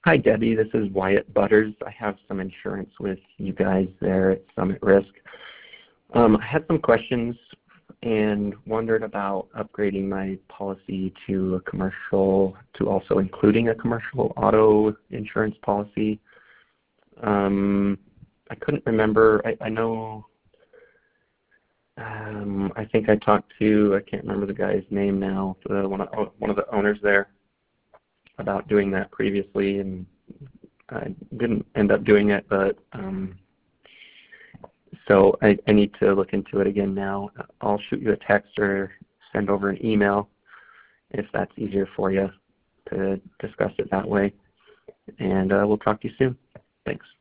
Hi, Debbie. This is Wyatt Butters. I have some insurance with you guys there at Summit Risk. I had some questions and wondered about upgrading my policy to a commercial, to also including a commercial auto insurance policy. I couldn't remember. I know. I think I talked to, I can't remember the guy's name now, one of the owners there, about doing that previously, and I didn't end up doing it, but so I need to look into it again now. I'll shoot you a text or send over an email if that's easier for you to discuss it that way, and we'll talk to you soon. Thanks.